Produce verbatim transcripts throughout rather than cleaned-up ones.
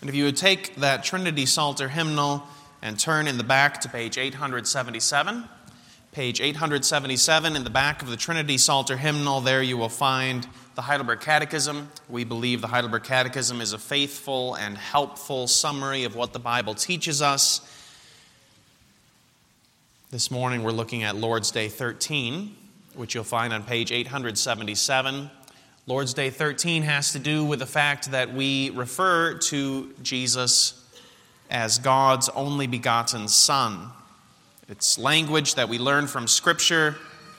And if you would take that Trinity Psalter hymnal and turn in the back to page eight seventy-seven, page eight seventy-seven in the back of the Trinity Psalter hymnal, there you will find the Heidelberg Catechism. We believe the Heidelberg Catechism is a faithful and helpful summary of what the Bible teaches us. This morning we're looking at Lord's Day thirteen, which you'll find on page eight seventy-seven. Lord's Day thirteen has to do with the fact that we refer to Jesus as God's only begotten Son. It's language that we learn from Scripture.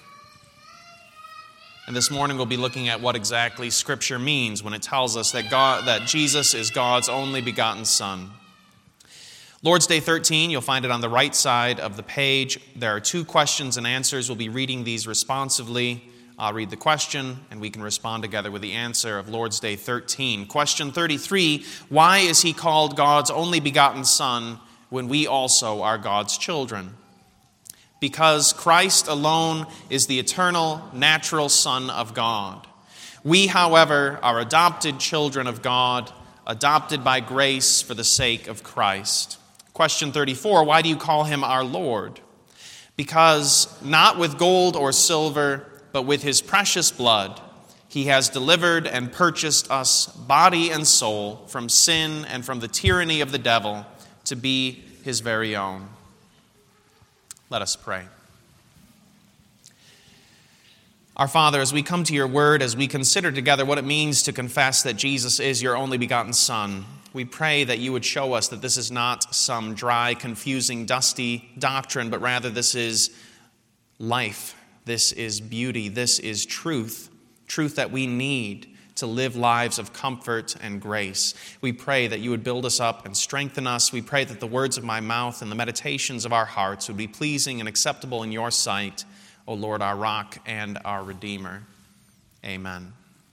And this morning we'll be looking at what exactly Scripture means when it tells us that God, that Jesus is God's only begotten Son. Lord's Day thirteen, you'll find it on the right side of the page. There are two questions and answers. We'll be reading these responsively. I'll read the question, and we can respond together with the answer of Lord's Day thirteen. Question thirty-three, why is he called God's only begotten Son when we also are God's children? Because Christ alone is the eternal, natural Son of God. We, however, are adopted children of God, adopted by grace for the sake of Christ. Question thirty-four, why do you call him our Lord? Because not with gold or silver, but with his precious blood, he has delivered and purchased us, body and soul, from sin and from the tyranny of the devil, to be his very own. Let us pray. Our Father, as we come to your word, as we consider together what it means to confess that Jesus is your only begotten Son, we pray that you would show us that this is not some dry, confusing, dusty doctrine, but rather this is life. This is beauty. This is truth. Truth that we need to live lives of comfort and grace. We pray that you would build us up and strengthen us. We pray that the words of my mouth and the meditations of our hearts would be pleasing and acceptable in your sight, O Lord, our rock and our Redeemer. Amen.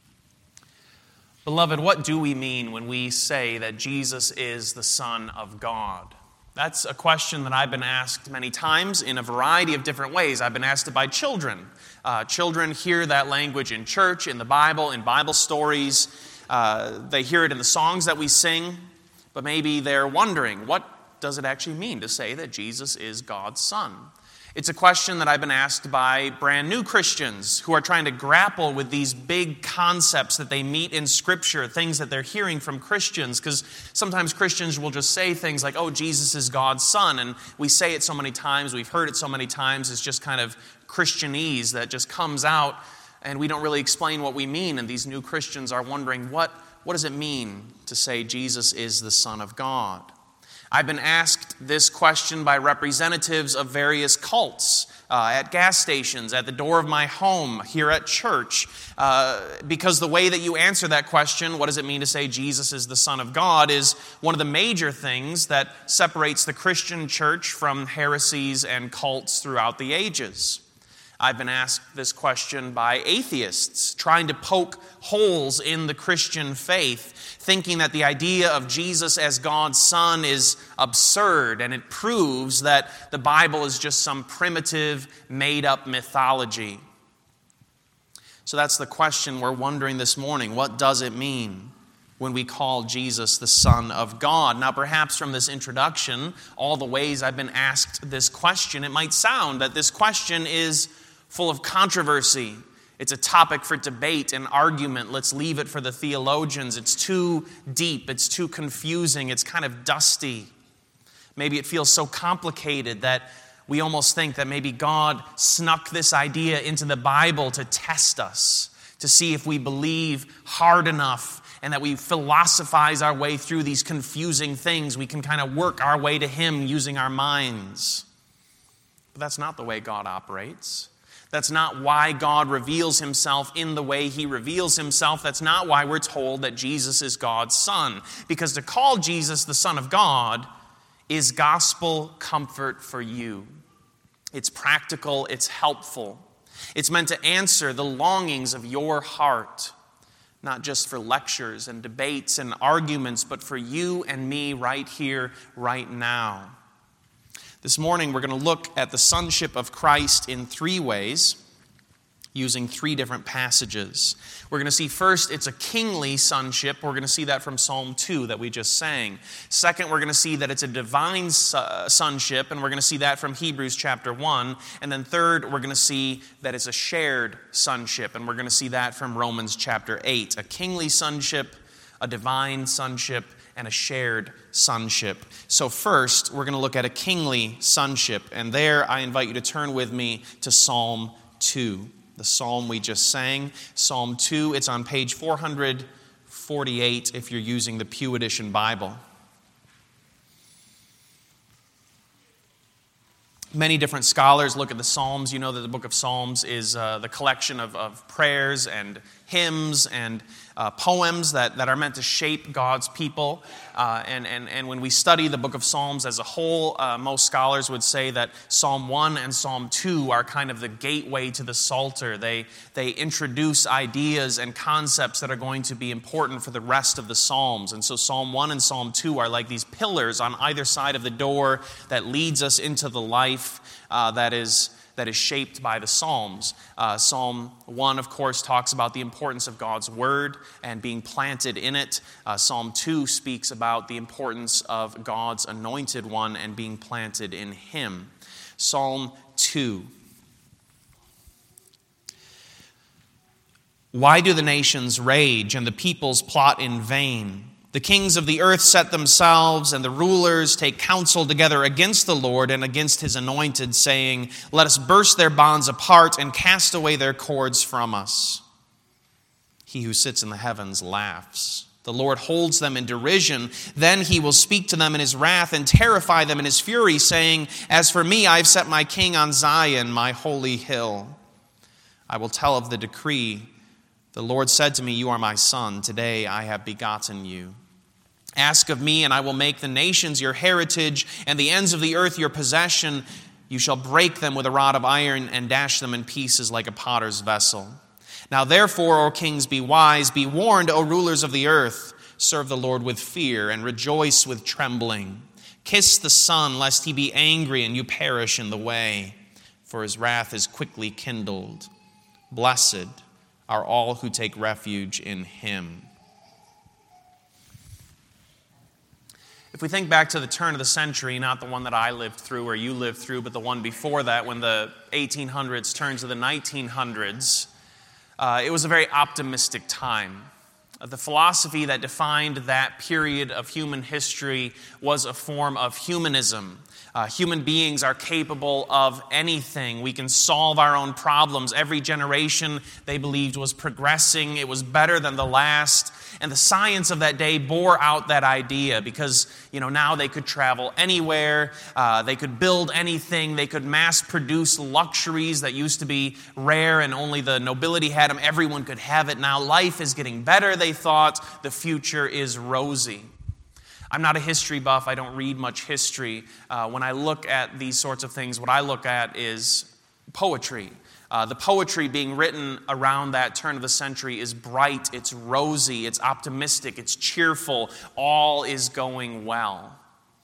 Beloved, what do we mean when we say that Jesus is the Son of God? That's a question that I've been asked many times in a variety of different ways. I've been asked it by children. Uh, children hear that language in church, in the Bible, in Bible stories. Uh, they hear it in the songs that we sing. But maybe they're wondering, what does it actually mean to say that Jesus is God's Son? It's a question that I've been asked by brand new Christians who are trying to grapple with these big concepts that they meet in Scripture, things that they're hearing from Christians, because sometimes Christians will just say things like, oh, Jesus is God's Son, and we say it so many times, we've heard it so many times, it's just kind of Christianese that just comes out, and we don't really explain what we mean, and these new Christians are wondering, what, what does it mean to say Jesus is the Son of God? I've been asked this question by representatives of various cults, uh, at gas stations, at the door of my home, here at church, uh, because the way that you answer that question, what does it mean to say Jesus is the Son of God, is one of the major things that separates the Christian church from heresies and cults throughout the ages. I've been asked this question by atheists trying to poke holes in the Christian faith, thinking that the idea of Jesus as God's Son is absurd, and it proves that the Bible is just some primitive, made-up mythology. So that's the question we're wondering this morning. What does it mean when we call Jesus the Son of God? Now, perhaps from this introduction, all the ways I've been asked this question, it might sound that this question is full of controversy. It's a topic for debate and argument. Let's leave it for the theologians. It's too deep. It's too confusing. It's kind of dusty. Maybe it feels so complicated that we almost think that maybe God snuck this idea into the Bible to test us, to see if we believe hard enough and that we philosophize our way through these confusing things. We can kind of work our way to Him using our minds. But that's not the way God operates. That's not why God reveals Himself in the way He reveals Himself. That's not why we're told that Jesus is God's Son. Because to call Jesus the Son of God is gospel comfort for you. It's practical, it's helpful. It's meant to answer the longings of your heart, not just for lectures and debates and arguments, but for you and me right here, right now. This morning, we're going to look at the sonship of Christ in three ways. using three different passages. We're going to see first it's a kingly sonship. We're going to see that from Psalm two that we just sang. Second, we're going to see that it's a divine sonship, and we're going to see that from Hebrews chapter one. And then third, we're going to see that it's a shared sonship, and we're going to see that from Romans chapter eight. A kingly sonship, a divine sonship, and a shared sonship. So first, we're going to look at a kingly sonship, and there I invite you to turn with me to Psalm two. The psalm we just sang, Psalm two, it's on page four forty-eight if you're using the Pew Edition Bible. Many different scholars look at the Psalms. You know that the book of Psalms is uh, the collection of, of prayers and hymns and uh, poems that, that are meant to shape God's people. Uh, and, and, and when we study the book of Psalms as a whole, uh, most scholars would say that Psalm one and Psalm two are kind of the gateway to the Psalter. They, they introduce ideas and concepts that are going to be important for the rest of the Psalms. And so Psalm one and Psalm two are like these pillars on either side of the door that leads us into the life uh, that is that is shaped by the Psalms. Uh, Psalm one, of course, talks about the importance of God's Word and being planted in it. Uh, Psalm two speaks about the importance of God's anointed one and being planted in Him. Psalm two. Why do the nations rage and the peoples plot in vain? The kings of the earth set themselves, and the rulers take counsel together against the Lord and against His anointed, saying, "Let us burst their bonds apart and cast away their cords from us." He who sits in the heavens laughs. The Lord holds them in derision. Then He will speak to them in His wrath and terrify them in His fury, saying, "As for me, I have set my king on Zion, my holy hill. I will tell of the decree. The Lord said to me, 'You are my son. Today I have begotten you.' Ask of me, and I will make the nations your heritage and the ends of the earth your possession. You shall break them with a rod of iron and dash them in pieces like a potter's vessel. Now therefore, O kings, be wise. Be warned, O rulers of the earth. Serve the Lord with fear and rejoice with trembling. Kiss the Son, lest He be angry and you perish in the way, for His wrath is quickly kindled. Blessed are all who take refuge in Him." If we think back to the turn of the century, not the one that I lived through or you lived through, but the one before that, when the eighteen hundreds turned to the nineteen hundreds, uh, it was a very optimistic time. Uh, the philosophy that defined that period of human history was a form of humanism. Uh, human beings are capable of anything. We can solve our own problems. Every generation, they believed, was progressing. It was better than the last. And the science of that day bore out that idea because, you know, now they could travel anywhere. Uh, they could build anything. They could mass produce luxuries that used to be rare and only the nobility had them. Everyone could have it now. Life is getting better, they thought. The future is rosy. I'm not a history buff. I don't read much history. Uh, when I look at these sorts of things, what I look at is poetry. Uh, the poetry being written around that turn of the century is bright, it's rosy, it's optimistic, it's cheerful. All is going well.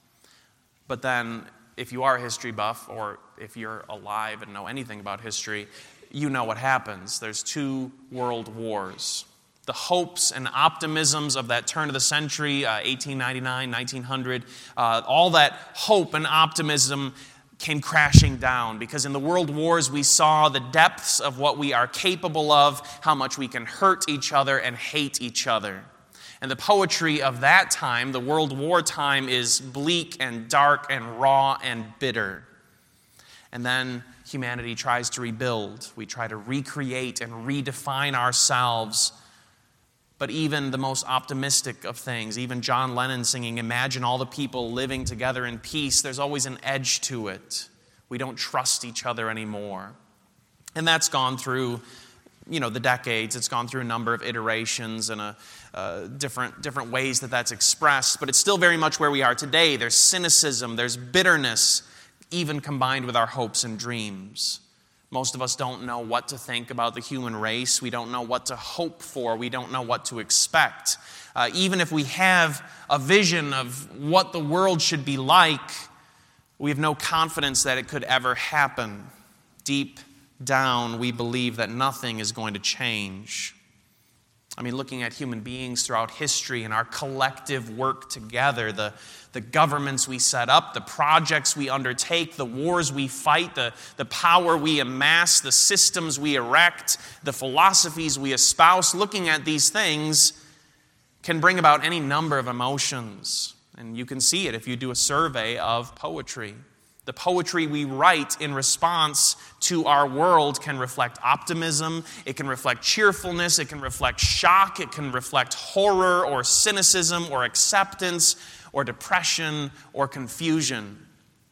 But then, if you are a history buff, or if you're alive and know anything about history, you know what happens. There's two world wars. The hopes and optimisms of that turn of the century, uh, eighteen ninety-nine, nineteen hundred, uh, all that hope and optimism came crashing down because in the world wars we saw the depths of what we are capable of, how much we can hurt each other and hate each other. And the poetry of that time, the World War time, is bleak and dark and raw and bitter. And then humanity tries to rebuild. We try to recreate and redefine ourselves. But even the most optimistic of things, even John Lennon singing, "Imagine all the people living together in peace," there's always an edge to it. We don't trust each other anymore. And that's gone through, you know, the decades. It's gone through a number of iterations and a, uh, different, different ways that that's expressed. But it's still very much where we are today. There's cynicism, there's bitterness, even combined with our hopes and dreams. Most of us don't know what to think about the human race. We don't know what to hope for. We don't know what to expect. Uh, even if we have a vision of what the world should be like, we have no confidence that it could ever happen. Deep down, we believe that nothing is going to change. I mean, looking at human beings throughout history and our collective work together, the, the governments we set up, the projects we undertake, the wars we fight, the, the power we amass, the systems we erect, the philosophies we espouse, looking at these things can bring about any number of emotions. And you can see it if you do a survey of poetry. The poetry we write in response to our world can reflect optimism, it can reflect cheerfulness, it can reflect shock, it can reflect horror or cynicism or acceptance or depression or confusion.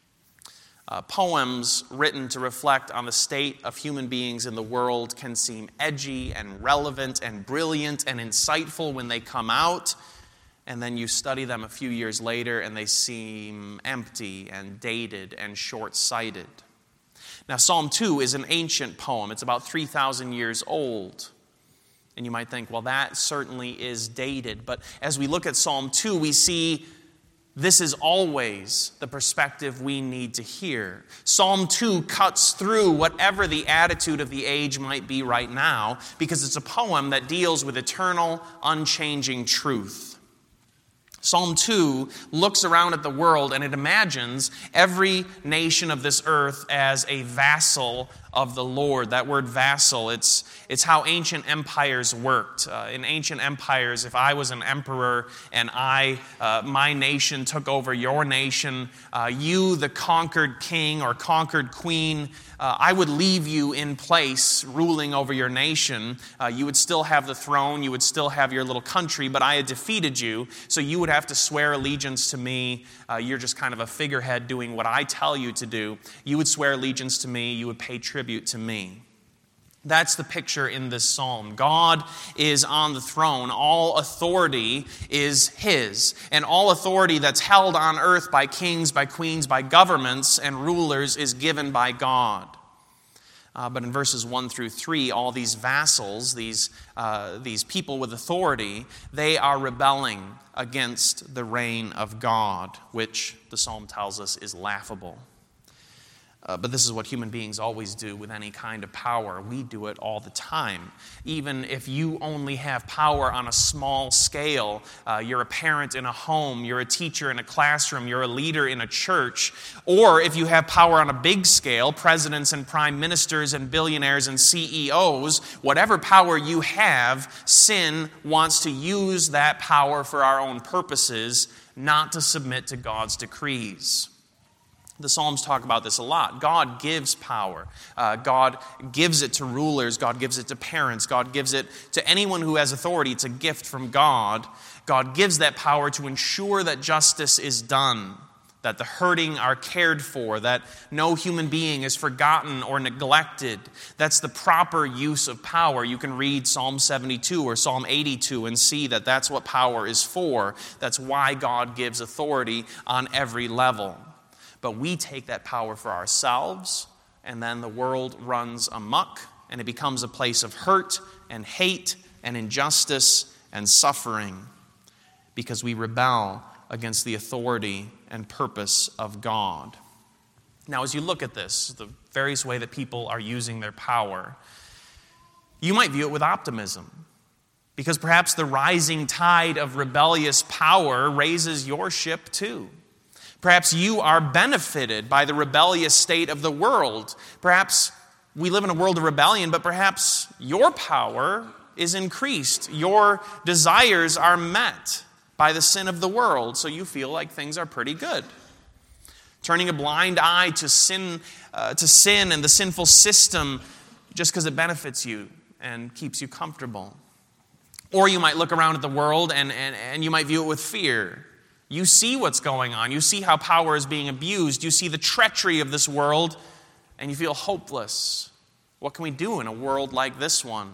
Uh, poems written to reflect on the state of human beings in the world can seem edgy and relevant and brilliant and insightful when they come out. And then you study them a few years later and they seem empty and dated and short-sighted. Now, Psalm two is an ancient poem. It's about three thousand years old. And you might think, well, that certainly is dated. But as we look at Psalm two, we see this is always the perspective we need to hear. Psalm two cuts through whatever the attitude of the age might be right now, because it's a poem that deals with eternal, unchanging truth. Psalm two looks around at the world and it imagines every nation of this earth as a vassal of the Lord. That word vassal, it's, it's how ancient empires worked. Uh, in ancient empires, if I was an emperor and I, uh, my nation took over your nation, uh, you, the conquered king or conquered queen, uh, I would leave you in place ruling over your nation. Uh, you would still have the throne, you would still have your little country, but I had defeated you, so you would have to swear allegiance to me. Uh, you're just kind of a figurehead doing what I tell you to do. You would swear allegiance to me, you would pay tribute to me. That's the picture in this psalm. God is on the throne. All authority is His. And all authority that's held on earth by kings, by queens, by governments and rulers is given by God. Uh, but in verses one through three, all these vassals, these, uh, these people with authority, they are rebelling against the reign of God, which the psalm tells us is laughable. Uh, but this is what human beings always do with any kind of power. We do it all the time. Even if you only have power on a small scale, uh, you're a parent in a home, you're a teacher in a classroom, you're a leader in a church, or if you have power on a big scale, presidents and prime ministers and billionaires and C E Os, whatever power you have, sin wants to use that power for our own purposes, not to submit to God's decrees. The Psalms talk about this a lot. God gives power. Uh, God gives it to rulers. God gives it to parents. God gives it to anyone who has authority. It's a gift from God. God gives that power to ensure that justice is done, that the hurting are cared for, that no human being is forgotten or neglected. That's the proper use of power. You can read Psalm seventy-two or Psalm eighty-two and see that that's what power is for. That's why God gives authority on every level. But we take that power for ourselves, and then the world runs amok, and it becomes a place of hurt and hate and injustice and suffering because we rebel against the authority and purpose of God. Now, as you look at this, the various way that people are using their power, you might view it with optimism, because perhaps the rising tide of rebellious power raises your ship too. Perhaps you are benefited by the rebellious state of the world. Perhaps we live in a world of rebellion, but perhaps your power is increased. Your desires are met by the sin of the world, so you feel like things are pretty good. Turning a blind eye to sin, uh, to sin and the sinful system just because it benefits you and keeps you comfortable. Or you might look around at the world and, and, and you might view it with fear. You see what's going on. You see how power is being abused. You see the treachery of this world, and you feel hopeless. What can we do in a world like this one?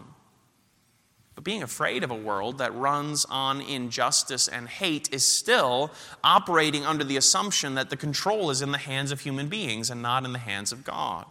But being afraid of a world that runs on injustice and hate is still operating under the assumption that the control is in the hands of human beings and not in the hands of God.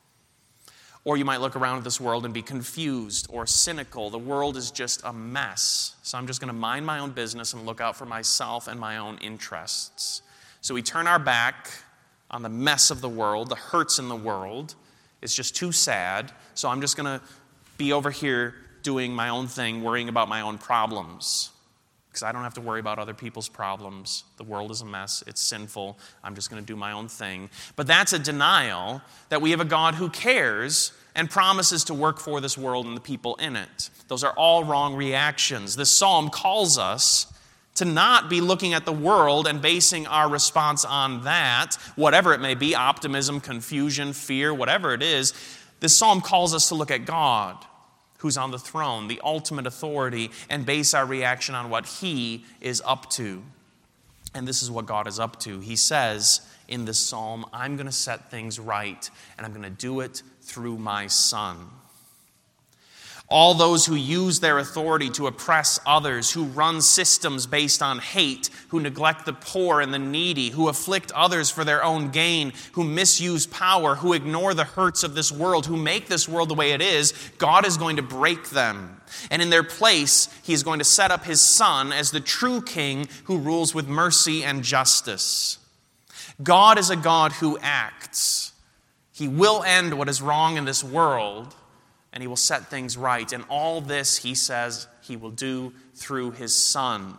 Or you might look around at this world and be confused or cynical. The world is just a mess. So I'm just going to mind my own business and look out for myself and my own interests. So we turn our back on the mess of the world, the hurts in the world, is just too sad, so I'm just going to be over here doing my own thing, worrying about my own problems. Because I don't have to worry about other people's problems. The world is a mess. It's sinful. I'm just going to do my own thing. But that's a denial that we have a God who cares and promises to work for this world and the people in it. Those are all wrong reactions. This psalm calls us to not be looking at the world and basing our response on that, whatever it may be, optimism, confusion, fear, whatever it is. This psalm calls us to look at God, who's on the throne, the ultimate authority, and base our reaction on what He is up to. And this is what God is up to. He says in this psalm, I'm going to set things right, and I'm going to do it through my Son. All those who use their authority to oppress others, who run systems based on hate, who neglect the poor and the needy, who afflict others for their own gain, who misuse power, who ignore the hurts of this world, who make this world the way it is, God is going to break them. And in their place, He is going to set up His Son as the true King who rules with mercy and justice. God is a God who acts. He will end what is wrong in this world, and He will set things right. And all this, He says, He will do through His Son.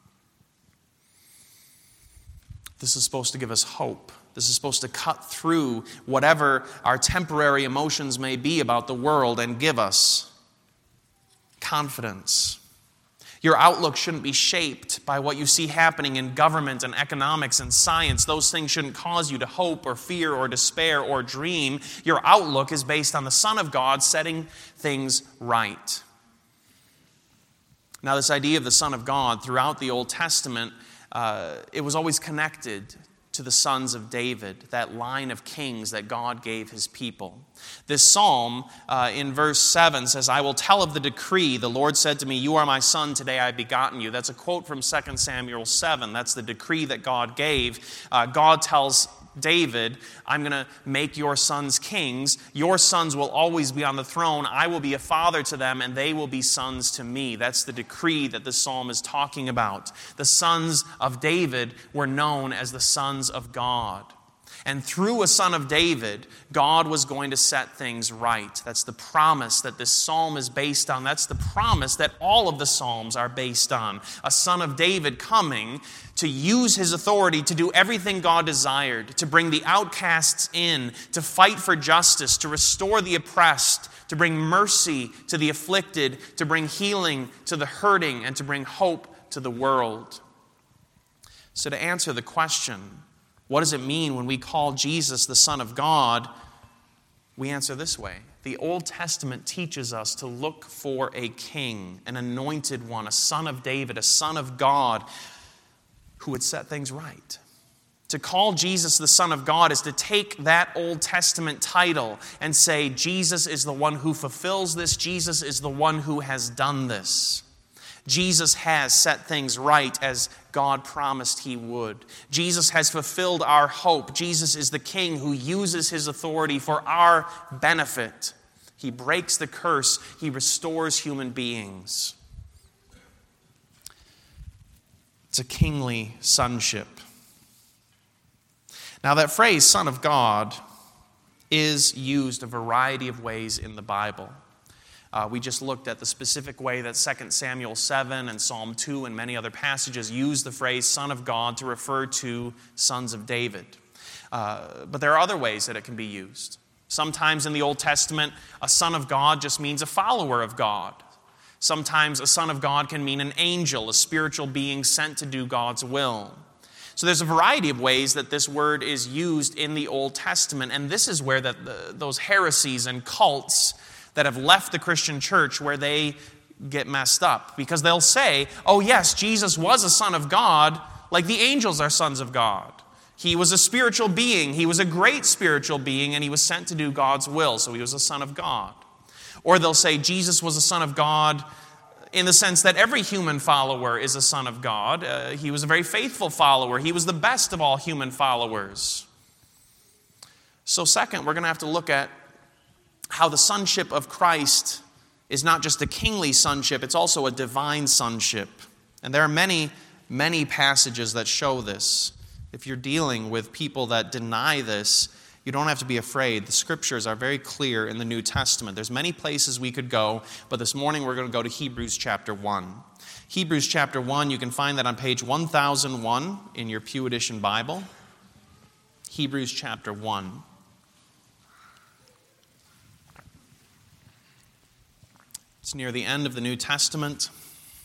This is supposed to give us hope. This is supposed to cut through whatever our temporary emotions may be about the world and give us confidence. Your outlook shouldn't be shaped by what you see happening in government and economics and science. Those things shouldn't cause you to hope or fear or despair or dream. Your outlook is based on the Son of God setting things right. Now, this idea of the Son of God throughout the Old Testament, uh, it was always connected to the sons of David, that line of kings that God gave His people. This psalm uh, in verse seven says, I will tell of the decree. The Lord said to me, you are my son, today I have begotten you. That's a quote from Second Samuel seven. That's the decree that God gave. Uh, God tells David, I'm going to make your sons kings. Your sons will always be on the throne. I will be a father to them, and they will be sons to me. That's the decree that the psalm is talking about. The sons of David were known as the sons of God. And through a son of David, God was going to set things right. That's the promise that this psalm is based on. That's the promise that all of the psalms are based on. A son of David coming to use his authority to do everything God desired, to bring the outcasts in, to fight for justice, to restore the oppressed, to bring mercy to the afflicted, to bring healing to the hurting, and to bring hope to the world. So to answer the question, what does it mean when we call Jesus the Son of God? We answer this way. The Old Testament teaches us to look for a king, an anointed one, a son of David, a son of God who would set things right. To call Jesus the Son of God is to take that Old Testament title and say, Jesus is the one who fulfills this. Jesus is the one who has done this. Jesus has set things right as God promised He would. Jesus has fulfilled our hope. Jesus is the King who uses His authority for our benefit. He breaks the curse. He restores human beings. It's a kingly sonship. Now, that phrase, Son of God, is used a variety of ways in the Bible. Uh, we just looked at the specific way that Second Samuel seven and Psalm two and many other passages use the phrase Son of God to refer to sons of David. Uh, but there are other ways that it can be used. Sometimes in the Old Testament, a son of God just means a follower of God. Sometimes a son of God can mean an angel, a spiritual being sent to do God's will. So there's a variety of ways that this word is used in the Old Testament, and this is where that the, those heresies and cults that have left the Christian church where they get messed up. Because they'll say, oh yes, Jesus was a son of God, like the angels are sons of God. He was a spiritual being. He was a great spiritual being, and He was sent to do God's will, so He was a son of God. Or they'll say Jesus was a son of God in the sense that every human follower is a son of God. Uh, he was a very faithful follower. He was the best of all human followers. So second, we're going to have to look at how the sonship of Christ is not just a kingly sonship, it's also a divine sonship. And there are many, many passages that show this. If you're dealing with people that deny this, You don't have to be afraid. The scriptures are very clear in the New Testament. There's many places we could go, but this morning we're going to go to Hebrews chapter one. Hebrews chapter one, you can find that on page one thousand one in your Pew Edition Bible. Hebrews chapter one. It's near the end of the New Testament.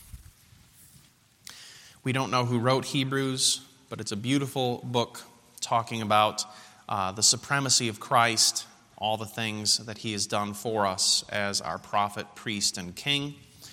We don't know who wrote Hebrews, but it's a beautiful book talking about uh, the supremacy of Christ, all the things that he has done for us as our prophet, priest, and king.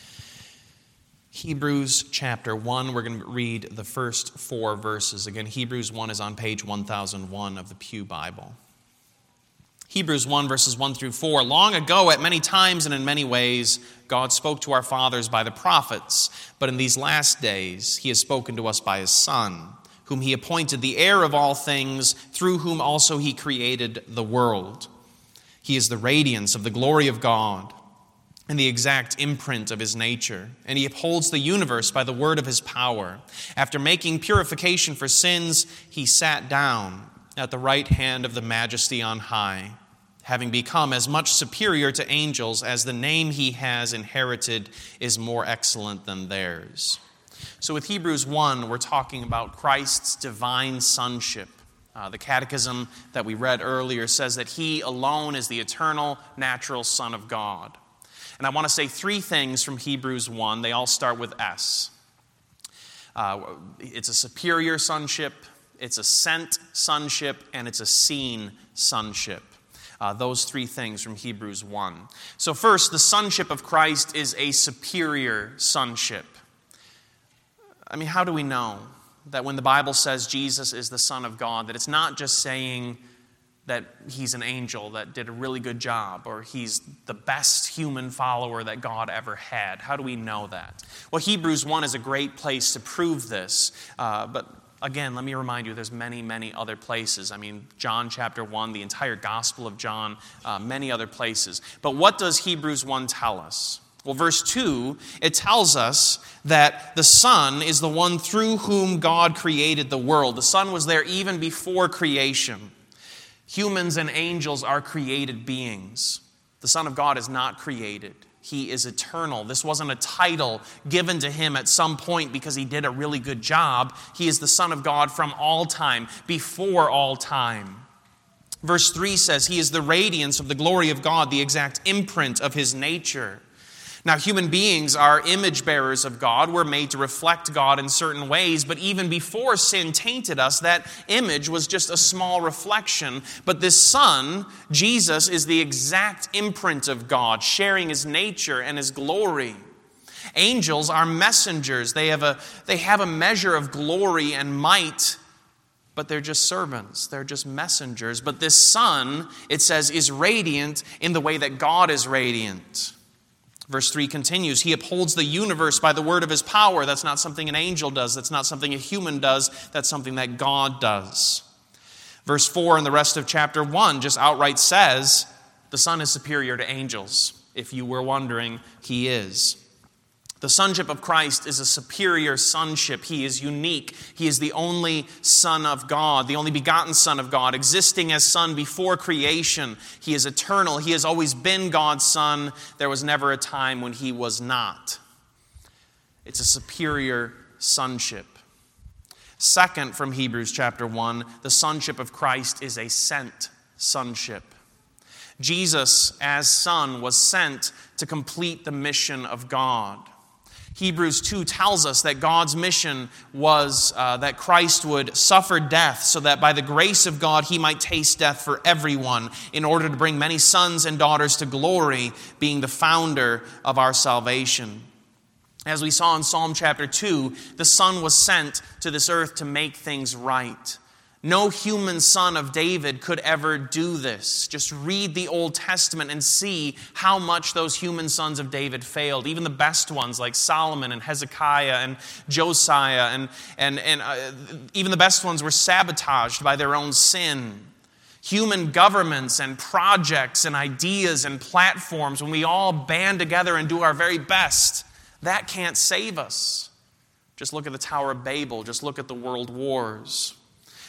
Hebrews chapter one, we're going to read the first four verses. Again, Hebrews one is on page one thousand one of the Pew Bible. Hebrews one, verses one through four. Long ago, at many times and in many ways, God spoke to our fathers by the prophets, but in these last days he has spoken to us by his Son, whom he appointed the heir of all things, through whom also he created the world. He is the radiance of the glory of God and the exact imprint of his nature, and he upholds the universe by the word of his power. After making purification for sins, he sat down at the right hand of the Majesty on high, having become as much superior to angels as the name he has inherited is more excellent than theirs. So with Hebrews one, we're talking about Christ's divine sonship. Uh, the catechism that we read earlier says that he alone is the eternal, natural Son of God. And I want to say three things from Hebrews one. They all start with S. Uh, it's a superior sonship, it's a sent sonship, and it's a seen sonship. Uh, those three things from Hebrews one. So first, the sonship of Christ is a superior sonship. I mean, how do we know that when the Bible says Jesus is the Son of God, that it's not just saying that he's an angel that did a really good job, or he's the best human follower that God ever had? How do we know that? Well, Hebrews one is a great place to prove this, uh, but again, let me remind you, there's many, many other places. I mean, John chapter one, the entire Gospel of John, uh, many other places. But what does Hebrews one tell us? Well, verse two, it tells us that the Son is the one through whom God created the world. The Son was there even before creation. Humans and angels are created beings. The Son of God is not created. He is eternal. This wasn't a title given to him at some point because he did a really good job. He is the Son of God from all time, before all time. Verse three says, he is the radiance of the glory of God, the exact imprint of his nature. Now, human beings are image bearers of God. We're made to reflect God in certain ways, but even before sin tainted us, that image was just a small reflection. But this Son, Jesus, is the exact imprint of God, sharing his nature and his glory. Angels are messengers. They have a, they have a measure of glory and might, but they're just servants. They're just messengers. But this Son, it says, is radiant in the way that God is radiant. Verse three continues, he upholds the universe by the word of his power. That's not something an angel does. That's not something a human does. That's something that God does. Verse four and the rest of chapter one just outright says, the Son is superior to angels. If you were wondering, he is. The sonship of Christ is a superior sonship. He is unique. He is the only Son of God, the only begotten Son of God, existing as Son before creation. He is eternal. He has always been God's Son. There was never a time when he was not. It's a superior sonship. Second, from Hebrews chapter one, the sonship of Christ is a sent sonship. Jesus, as Son, was sent to complete the mission of God. Hebrews two tells us that God's mission was uh, that Christ would suffer death so that by the grace of God he might taste death for everyone in order to bring many sons and daughters to glory, being the founder of our salvation. As we saw in Psalm chapter two, the Son was sent to this earth to make things right. No human son of David could ever do this. Just read the Old Testament and see how much those human sons of David failed. Even the best ones like Solomon and Hezekiah and Josiah and, and, and uh, even the best ones were sabotaged by their own sin. Human governments and projects and ideas and platforms, when we all band together and do our very best, that can't save us. Just look at the Tower of Babel. Just look at the world wars.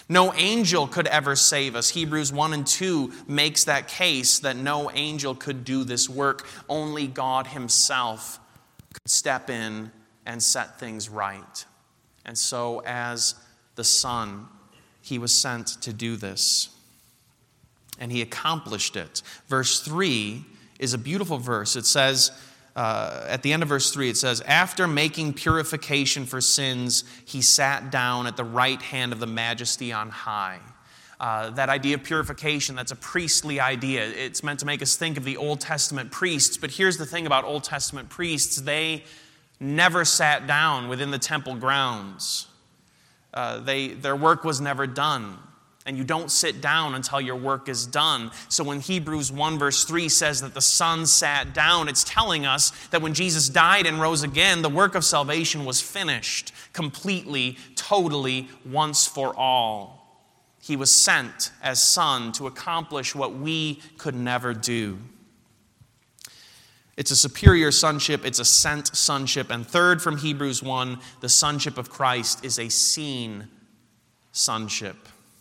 No angel could ever save us. Hebrews one and two makes that case that no angel could do this work. Only God himself could step in and set things right. And so as the Son, he was sent to do this. And he accomplished it. Verse three is a beautiful verse. It says, uh, at the end of verse three, it says, after making purification for sins, he sat down at the right hand of the Majesty on high. Uh, that idea of purification, that's a priestly idea. It's meant to make us think of the Old Testament priests. But here's the thing about Old Testament priests. They never sat down within the temple grounds. Uh, they, their work was never done. And you don't sit down until your work is done. So when Hebrews one verse three says that the Son sat down, it's telling us that when Jesus died and rose again, the work of salvation was finished completely, totally, once for all. He was sent as Son to accomplish what we could never do. It's a superior sonship, it's a sent sonship. And third from Hebrews one, the sonship of Christ is a seen sonship.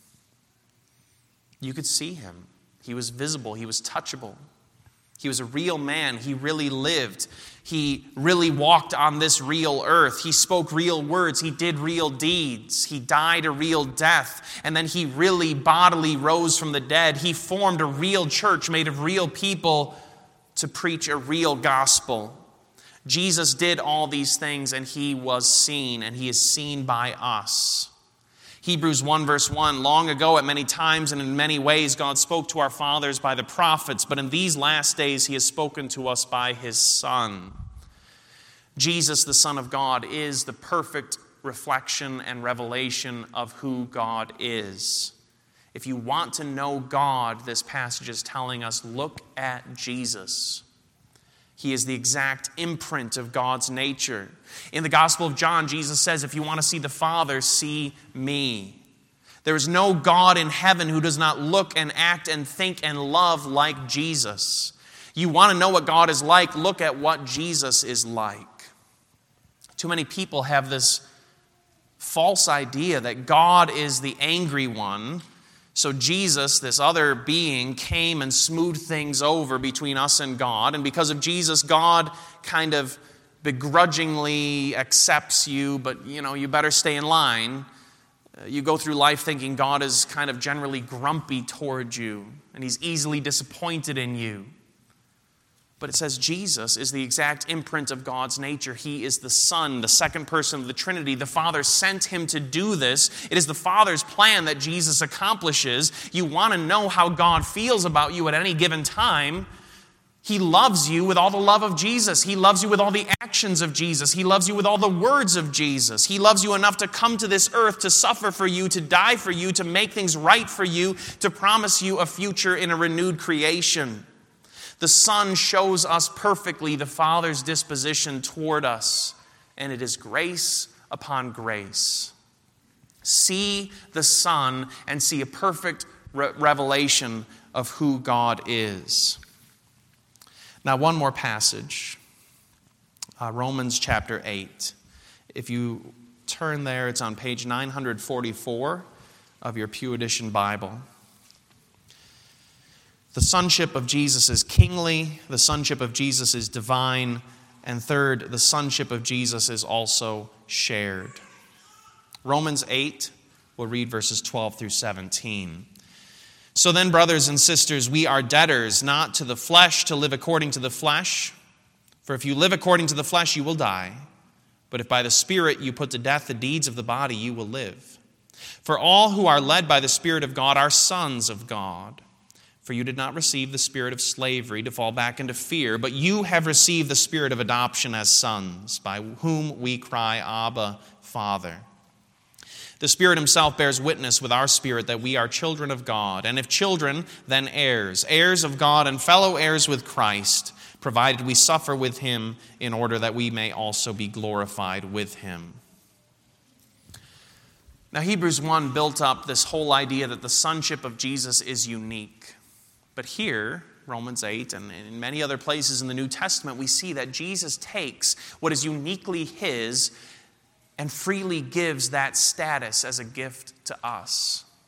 You could see him. He was visible. He was touchable. He was a real man. He really lived. He really walked on this real earth. He spoke real words. He did real deeds. He died a real death. And then he really bodily rose from the dead. He formed a real church made of real people to preach a real gospel. Jesus did all these things and he was seen, and he is seen by us. Hebrews one verse one, long ago at many times and in many ways God spoke to our fathers by the prophets, but in these last days he has spoken to us by his Son. Jesus, the Son of God, is the perfect reflection and revelation of who God is. If you want to know God, this passage is telling us, look at Jesus. He is the exact imprint of God's nature. In the Gospel of John, Jesus says, if you want to see the Father, see me. There is no God in heaven who does not look and act and think and love like Jesus. You want to know what God is like, look at what Jesus is like. Too many people have this false idea that God is the angry one. So Jesus, this other being, came and smoothed things over between us and God. And because of Jesus, God kind of begrudgingly accepts you, but, you know, you better stay in line. You go through life thinking God is kind of generally grumpy toward you, and he's easily disappointed in you. But it says Jesus is the exact imprint of God's nature. He is the Son, the second person of the Trinity. The Father sent him to do this. It is the Father's plan that Jesus accomplishes. You want to know how God feels about you at any given time. He loves you with all the love of Jesus. He loves you with all the actions of Jesus. He loves you with all the words of Jesus. He loves you enough to come to this earth, to suffer for you, to die for you, to make things right for you, to promise you a future in a renewed creation. The Son shows us perfectly the Father's disposition toward us, and it is grace upon grace. See the Son and see a perfect re- revelation of who God is. Now, one more passage, uh, Romans chapter eight. If you turn there, it's on page nine forty-four of your Pew Edition Bible. The sonship of Jesus is kingly, the sonship of Jesus is divine, and third, the sonship of Jesus is also shared. Romans eight, we'll read verses twelve through seventeen. So then, brothers and sisters, we are debtors, not to the flesh, to live according to the flesh. For if you live according to the flesh, you will die. But if by the Spirit you put to death the deeds of the body, you will live. For all who are led by the Spirit of God are sons of God. For you did not receive the spirit of slavery to fall back into fear, but you have received the spirit of adoption as sons, by whom we cry, Abba, Father. The Spirit himself bears witness with our spirit that we are children of God, and if children, then heirs, heirs of God and fellow heirs with Christ, provided we suffer with him in order that we may also be glorified with him. Now, Hebrews one built up this whole idea that the sonship of Jesus is unique. But here, Romans eight, and in many other places in the New Testament, we see that Jesus takes what is uniquely his and freely gives that status as a gift to us.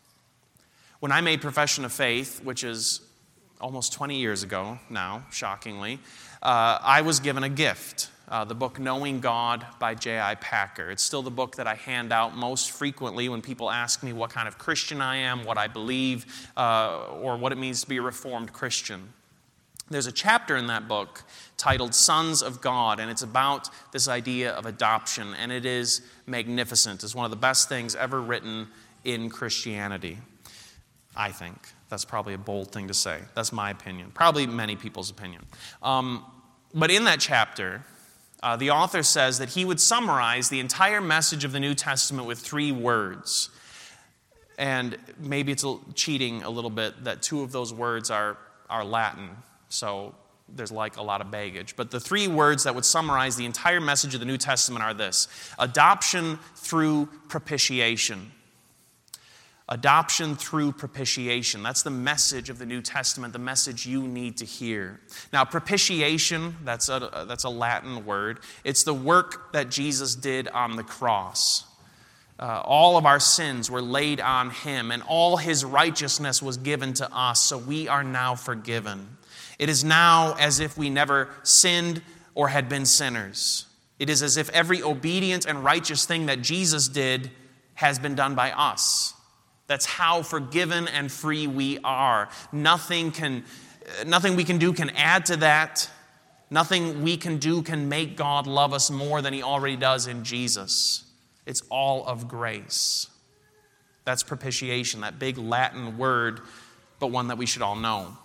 When I made profession of faith, which is almost twenty years ago now, shockingly, uh, I was given a gift, uh, the book Knowing God by J I Packer. It's still the book that I hand out most frequently when people ask me what kind of Christian I am, what I believe, uh, or what it means to be a Reformed Christian. There's a chapter in that book titled Sons of God, and it's about this idea of adoption, and it is magnificent. It's one of the best things ever written in Christianity, I think. That's probably a bold thing to say. That's my opinion. Probably many people's opinion. Um, but in that chapter, uh, the author says that he would summarize the entire message of the New Testament with three words. And maybe it's a, cheating a little bit that two of those words are, are Latin. So there's like a lot of baggage. But the three words that would summarize the entire message of the New Testament are this: adoption through propitiation. Adoption through propitiation. That's the message of the New Testament, the message you need to hear. Now, propitiation, that's a, that's a Latin word. It's the work that Jesus did on the cross. Uh, all of our sins were laid on him, and all his righteousness was given to us, so we are now forgiven. It is now as if we never sinned or had been sinners. It is as if every obedient and righteous thing that Jesus did has been done by us. That's how forgiven and free we are. Nothing can, nothing we can do can add to that. Nothing we can do can make God love us more than he already does in Jesus. It's all of grace. That's propitiation, that big Latin word, but one that we should all know.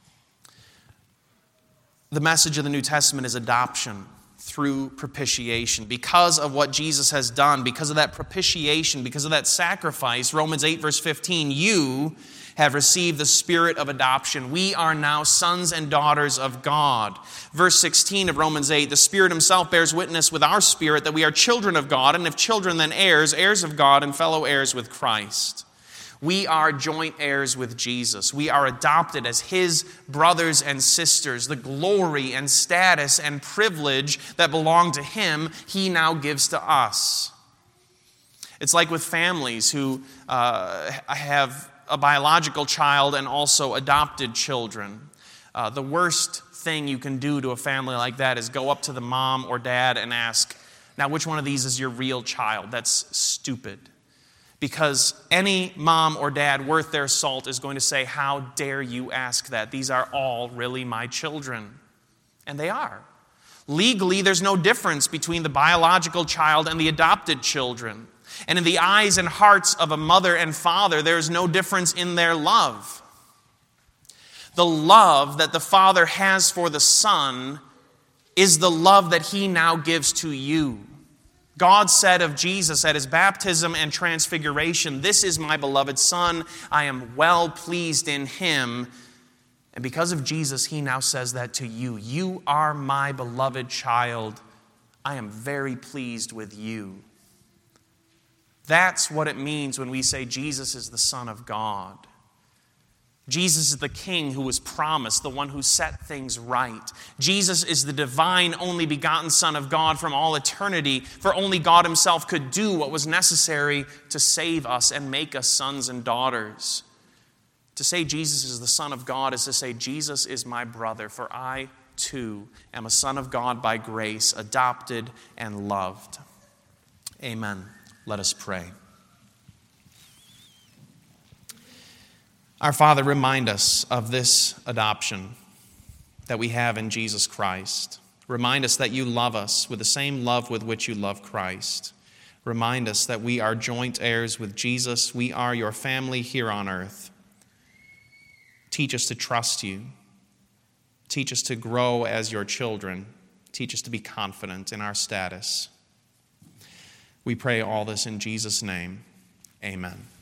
The message of the New Testament is adoption through propitiation. Because of what Jesus has done, because of that propitiation, because of that sacrifice, Romans eight verse fifteen, you have received the spirit of adoption. We are now sons and daughters of God. Verse sixteen of Romans eight, the Spirit himself bears witness with our spirit that we are children of God, and if children, then heirs, heirs of God and fellow heirs with Christ. We are joint heirs with Jesus. We are adopted as his brothers and sisters. The glory and status and privilege that belong to him, he now gives to us. It's like with families who uh, have a biological child and also adopted children. Uh, the worst thing you can do to a family like that is go up to the mom or dad and ask, now which one of these is your real child? That's stupid. Because any mom or dad worth their salt is going to say, how dare you ask that? These are all really my children. And they are. Legally, there's no difference between the biological child and the adopted children. And in the eyes and hearts of a mother and father, there's no difference in their love. The love that the Father has for the Son is the love that he now gives to you. God said of Jesus at his baptism and transfiguration, this is my beloved Son, I am well pleased in him. And because of Jesus, he now says that to you. You are my beloved child. I am very pleased with you. That's what it means when we say Jesus is the Son of God. Jesus is the King who was promised, the one who set things right. Jesus is the divine, only begotten Son of God from all eternity, for only God himself could do what was necessary to save us and make us sons and daughters. To say Jesus is the Son of God is to say Jesus is my brother, for I too am a son of God by grace, adopted and loved. Amen. Let us pray. Our Father, remind us of this adoption that we have in Jesus Christ. Remind us that you love us with the same love with which you love Christ. Remind us that we are joint heirs with Jesus. We are your family here on earth. Teach us to trust you. Teach us to grow as your children. Teach us to be confident in our status. We pray all this in Jesus' name. Amen.